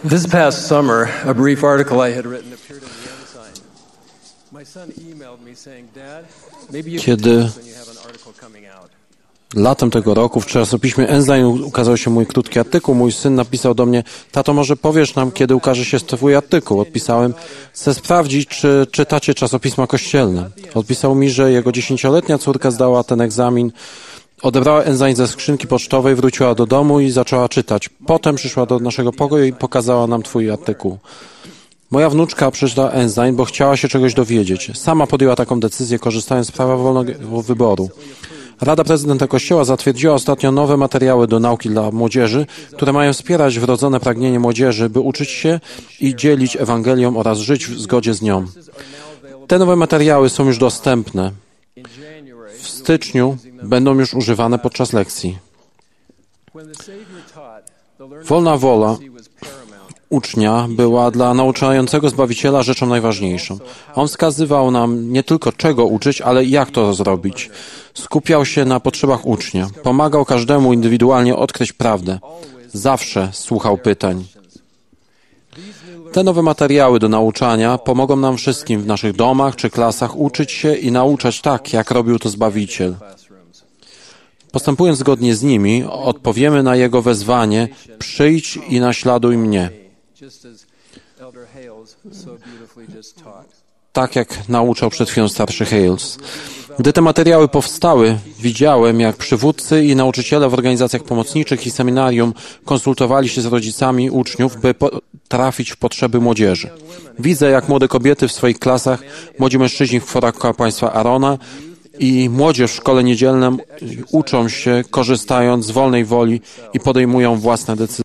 This past summer, a brief article I had written appeared in the Ensign. My son emailed me saying, "Dad, maybe you can tell us when you have an article coming out." Latem tego roku w czasopiśmie Ensign ukazał się mój krótki artykuł. Mój syn napisał do mnie: tato, może powiesz nam, kiedy ukaże się twój artykuł? Odpisałem: chcę sprawdzić, czy czytacie czasopisma kościelne. Odpisał mi, że jego 10-letnia córka zdała ten egzamin, odebrała Ensign ze skrzynki pocztowej, wróciła do domu i zaczęła czytać. Potem przyszła do naszego pokoju i pokazała nam twój artykuł. Moja wnuczka przeczytała Ensign, bo chciała się czegoś dowiedzieć. Sama podjęła taką decyzję, korzystając z prawa wolnego wyboru. Rada Prezydenta Kościoła zatwierdziła ostatnio nowe materiały do nauki dla młodzieży, które mają wspierać wrodzone pragnienie młodzieży, by uczyć się i dzielić Ewangelią oraz żyć w zgodzie z nią. Te nowe materiały są już dostępne. W styczniu będą już używane podczas lekcji. Wolna wola ucznia była dla nauczającego Zbawiciela rzeczą najważniejszą. On wskazywał nam nie tylko czego uczyć, ale i jak to zrobić. Skupiał się na potrzebach ucznia. Pomagał każdemu indywidualnie odkryć prawdę. Zawsze słuchał pytań. Te nowe materiały do nauczania pomogą nam wszystkim w naszych domach czy klasach uczyć się i nauczać tak, jak robił to Zbawiciel. Postępując zgodnie z nimi, odpowiemy na Jego wezwanie: przyjdź i naśladuj mnie. Tak jak nauczał przed chwilą starszy Hales. Gdy te materiały powstały, widziałem, jak przywódcy i nauczyciele w organizacjach pomocniczych i seminarium konsultowali się z rodzicami uczniów, by trafić w potrzeby młodzieży. Widzę, jak młode kobiety w swoich klasach, młodzi mężczyźni w kworach kapłaństwa Arona i młodzież w szkole niedzielnym uczą się, korzystając z wolnej woli i podejmują własne decyzje.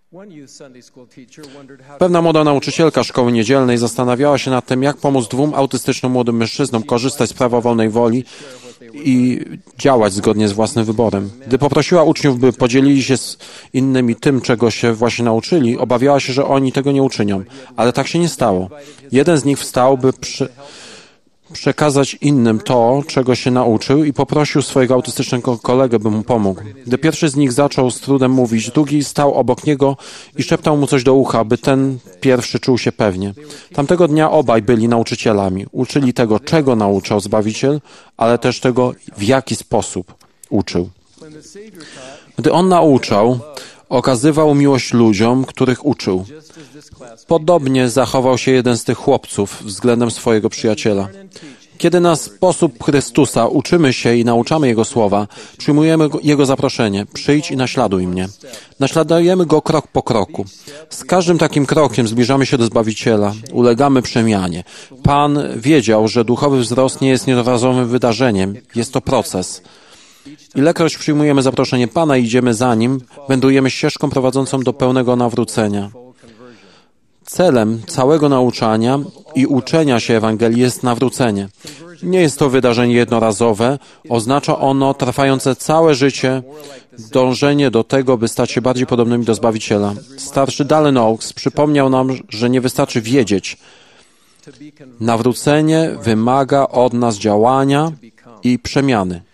Pewna młoda nauczycielka szkoły niedzielnej zastanawiała się nad tym, jak pomóc dwóm autystycznym młodym mężczyznom korzystać z prawa wolnej woli i działać zgodnie z własnym wyborem. Gdy poprosiła uczniów, by podzielili się z innymi tym, czego się właśnie nauczyli, obawiała się, że oni tego nie uczynią. Ale tak się nie stało. Jeden z nich wstał, by przekazać innym to, czego się nauczył, i poprosił swojego autystycznego kolegę, by mu pomógł. Gdy pierwszy z nich zaczął z trudem mówić, drugi stał obok niego i szeptał mu coś do ucha, by ten pierwszy czuł się pewnie. Tamtego dnia obaj byli nauczycielami. Uczyli tego, czego nauczał Zbawiciel, ale też tego, w jaki sposób uczył. Gdy on nauczał, okazywał miłość ludziom, których uczył. Podobnie zachował się jeden z tych chłopców względem swojego przyjaciela. Kiedy na sposób Chrystusa uczymy się i nauczamy Jego słowa, przyjmujemy Jego zaproszenie: przyjdź i naśladuj mnie. Naśladujemy Go krok po kroku. Z każdym takim krokiem zbliżamy się do Zbawiciela, ulegamy przemianie. Pan wiedział, że duchowy wzrost nie jest jednorazowym wydarzeniem, jest to proces. Ilekroć przyjmujemy zaproszenie Pana i idziemy za Nim, wędrujemy ścieżką prowadzącą do pełnego nawrócenia. Celem całego nauczania i uczenia się Ewangelii jest nawrócenie. Nie jest to wydarzenie jednorazowe, oznacza ono trwające całe życie dążenie do tego, by stać się bardziej podobnymi do Zbawiciela. Starszy Dallin Oaks przypomniał nam, że nie wystarczy wiedzieć. Nawrócenie wymaga od nas działania i przemiany.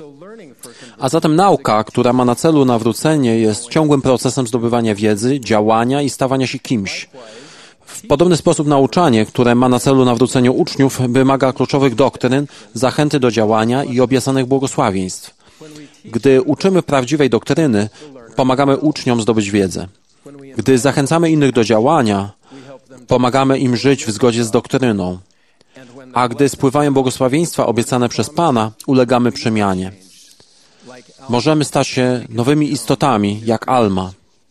A zatem nauka, która ma na celu nawrócenie, jest ciągłym procesem zdobywania wiedzy, działania i stawania się kimś. W podobny sposób nauczanie, które ma na celu nawrócenie uczniów, wymaga kluczowych doktryn, zachęty do działania i obiecanych błogosławieństw. Gdy uczymy prawdziwej doktryny, pomagamy uczniom zdobyć wiedzę. Gdy zachęcamy innych do działania, pomagamy im żyć w zgodzie z doktryną. A gdy spływają błogosławieństwa obiecane przez Pana, ulegamy przemianie. Możemy stać się nowymi istotami, jak Alma.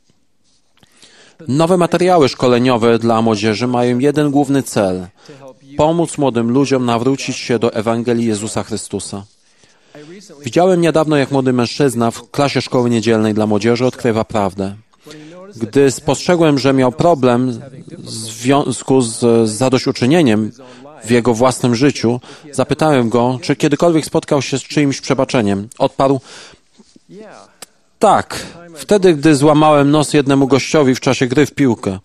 Nowe materiały szkoleniowe dla młodzieży mają jeden główny cel: pomóc młodym ludziom nawrócić się do Ewangelii Jezusa Chrystusa. Widziałem niedawno, jak młody mężczyzna w klasie szkoły niedzielnej dla młodzieży odkrywa prawdę. Gdy spostrzegłem, że miał problem w związku z zadośćuczynieniem w jego własnym życiu, zapytałem go, czy kiedykolwiek spotkał się z czyimś przebaczeniem. Odparł: tak, wtedy, gdy złamałem nos jednemu gościowi w czasie gry w piłkę.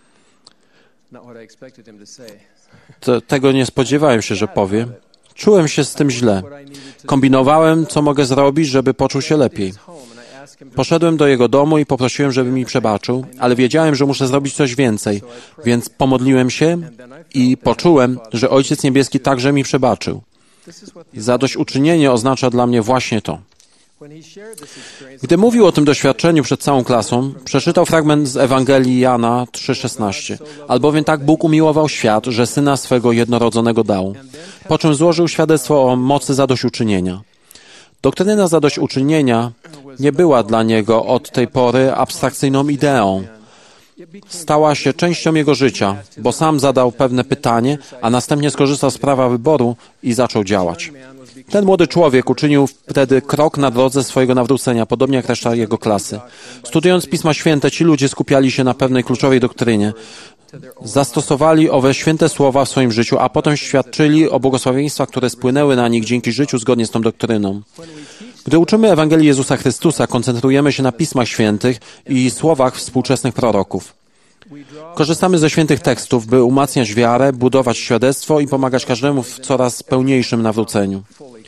Tego nie spodziewałem się, że powie. Czułem się z tym źle. Kombinowałem, co mogę zrobić, żeby poczuł się lepiej. Poszedłem do jego domu i poprosiłem, żeby mi przebaczył, ale wiedziałem, że muszę zrobić coś więcej, więc pomodliłem się i poczułem, że Ojciec Niebieski także mi przebaczył. Zadośćuczynienie oznacza dla mnie właśnie to. Gdy mówił o tym doświadczeniu przed całą klasą, przeczytał fragment z Ewangelii Jana 3,16. Albowiem tak Bóg umiłował świat, że Syna swego jednorodzonego dał. Po czym złożył świadectwo o mocy zadośćuczynienia. Doktryna zadośćuczynienia nie była dla niego od tej pory abstrakcyjną ideą. Stała się częścią jego życia, bo sam zadał pewne pytanie, a następnie skorzystał z prawa wyboru i zaczął działać. Ten młody człowiek uczynił wtedy krok na drodze swojego nawrócenia, podobnie jak reszta jego klasy. Studiując Pisma Święte, ci ludzie skupiali się na pewnej kluczowej doktrynie. Zastosowali owe święte słowa w swoim życiu, a potem świadczyli o błogosławieństwach, które spłynęły na nich dzięki życiu zgodnie z tą doktryną. Gdy uczymy Ewangelii Jezusa Chrystusa, koncentrujemy się na Pismach Świętych i słowach współczesnych proroków. Korzystamy ze świętych tekstów, by umacniać wiarę, budować świadectwo i pomagać każdemu w coraz pełniejszym nawróceniu.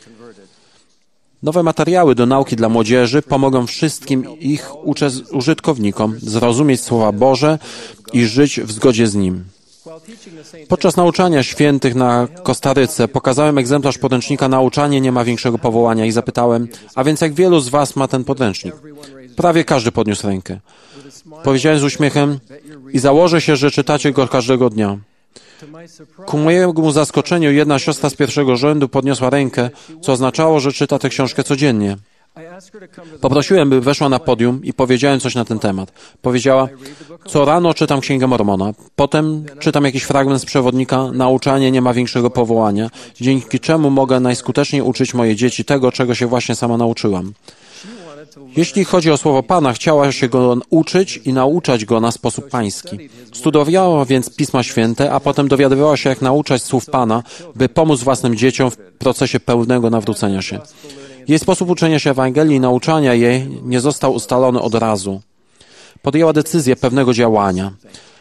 Nowe materiały do nauki dla młodzieży pomogą wszystkim ich użytkownikom zrozumieć Słowa Boże i żyć w zgodzie z Nim. Podczas nauczania świętych na Kostaryce pokazałem egzemplarz podręcznika Nauczanie nie ma większego powołania i zapytałem, a więc jak wielu z was ma ten podręcznik? Prawie każdy podniósł rękę. Powiedziałem z uśmiechem i założę się, że czytacie go każdego dnia. Ku mojemu zaskoczeniu jedna siostra z pierwszego rzędu podniosła rękę, co oznaczało, że czyta tę książkę codziennie. Poprosiłem, by weszła na podium i powiedziałem coś na ten temat. Powiedziała, co rano czytam Księgę Mormona, potem czytam jakiś fragment z przewodnika Nauczanie nie ma większego powołania, dzięki czemu mogę najskuteczniej uczyć moje dzieci tego, czego się właśnie sama nauczyłam. Jeśli chodzi o Słowo Pana, chciała się go uczyć i nauczać go na sposób pański. Studiowała więc Pisma Święte, a potem dowiadywała się, jak nauczać słów Pana, by pomóc własnym dzieciom w procesie pełnego nawrócenia się. Jej sposób uczenia się Ewangelii i nauczania jej nie został ustalony od razu. Podjęła decyzję pewnego działania.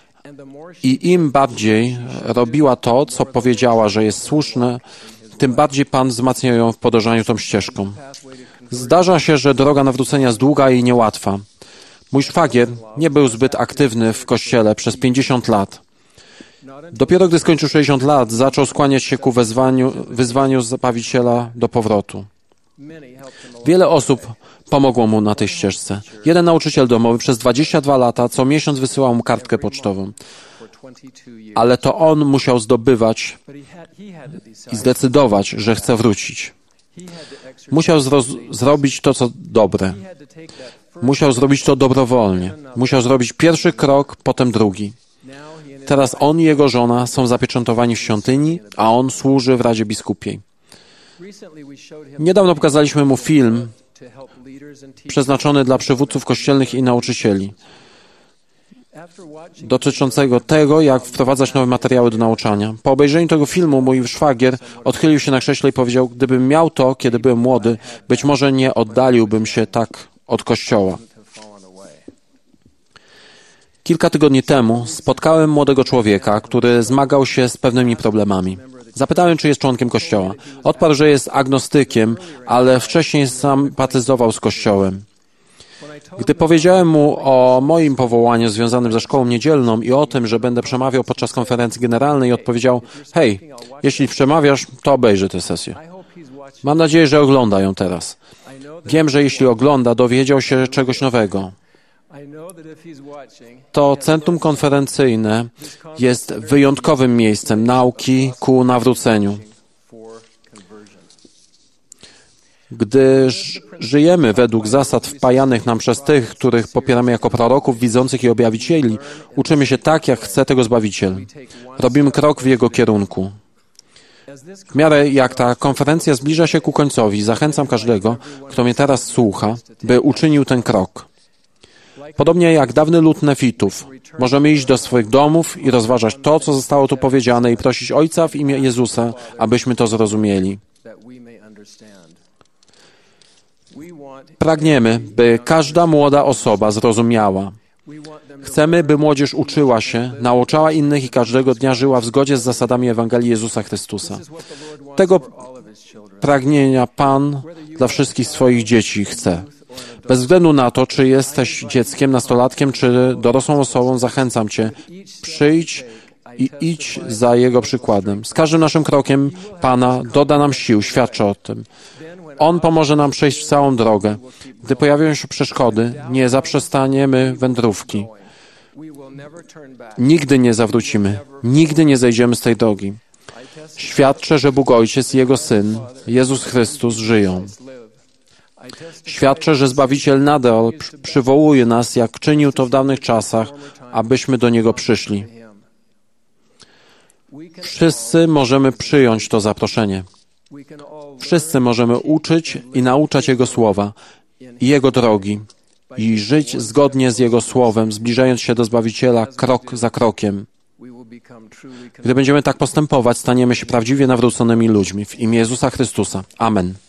I im bardziej robiła to, co powiedziała, że jest słuszne, tym bardziej Pan wzmacnia ją w podążaniu tą ścieżką. Zdarza się, że droga nawrócenia jest długa i niełatwa. Mój szwagier nie był zbyt aktywny w Kościele przez 50 lat. Dopiero gdy skończył 60 lat, zaczął skłaniać się ku wyzwaniu Zbawiciela do powrotu. Wiele osób pomogło mu na tej ścieżce. Jeden nauczyciel domowy przez 22 lata co miesiąc wysyłał mu kartkę pocztową. Ale to on musiał zdobywać i zdecydować, że chce wrócić. Musiał zrobić to, co dobre. Musiał zrobić to dobrowolnie. Musiał zrobić pierwszy krok, potem drugi. Teraz on i jego żona są zapieczętowani w świątyni, a on służy w Radzie Biskupiej. Niedawno pokazaliśmy mu film przeznaczony dla przywódców kościelnych i nauczycieli, dotyczącego tego, jak wprowadzać nowe materiały do nauczania. Po obejrzeniu tego filmu mój szwagier odchylił się na krześle i powiedział, gdybym miał to, kiedy byłem młody, być może nie oddaliłbym się tak od Kościoła. Kilka tygodni temu spotkałem młodego człowieka, który zmagał się z pewnymi problemami. Zapytałem, czy jest członkiem Kościoła. Odparł, że jest agnostykiem, ale wcześniej sympatyzował z Kościołem. Gdy powiedziałem mu o moim powołaniu związanym ze szkołą niedzielną i o tym, że będę przemawiał podczas konferencji generalnej, odpowiedział, hej, jeśli przemawiasz, to obejrzy tę sesję. Mam nadzieję, że ogląda ją teraz. Wiem, że jeśli ogląda, dowiedział się czegoś nowego. To centrum konferencyjne jest wyjątkowym miejscem nauki ku nawróceniu. Gdy żyjemy według zasad wpajanych nam przez tych, których popieramy jako proroków, widzących i objawicieli, uczymy się tak, jak chce tego Zbawiciel. Robimy krok w Jego kierunku. W miarę jak ta konferencja zbliża się ku końcowi, zachęcam każdego, kto mnie teraz słucha, by uczynił ten krok. Podobnie jak dawny lud nefitów, możemy iść do swoich domów i rozważać to, co zostało tu powiedziane i prosić Ojca w imię Jezusa, abyśmy to zrozumieli. Pragniemy, by każda młoda osoba zrozumiała. Chcemy, by młodzież uczyła się, nauczała innych i każdego dnia żyła w zgodzie z zasadami Ewangelii Jezusa Chrystusa. Tego pragnienia Pan dla wszystkich swoich dzieci chce. Bez względu na to, czy jesteś dzieckiem, nastolatkiem, czy dorosłą osobą, zachęcam Cię, przyjdź i idź za Jego przykładem. Z każdym naszym krokiem Pana doda nam sił, świadczy o tym. On pomoże nam przejść całą drogę. Gdy pojawią się przeszkody, nie zaprzestaniemy wędrówki. Nigdy nie zawrócimy, nigdy nie zejdziemy z tej drogi. Świadczę, że Bóg Ojciec i Jego Syn, Jezus Chrystus, żyją. Świadczę, że Zbawiciel nadal przywołuje nas, jak czynił to w dawnych czasach, abyśmy do Niego przyszli. Wszyscy możemy przyjąć to zaproszenie. Wszyscy możemy uczyć i nauczać Jego słowa i Jego drogi i żyć zgodnie z Jego słowem, zbliżając się do Zbawiciela krok za krokiem. Gdy będziemy tak postępować, staniemy się prawdziwie nawróconymi ludźmi. W imię Jezusa Chrystusa. Amen.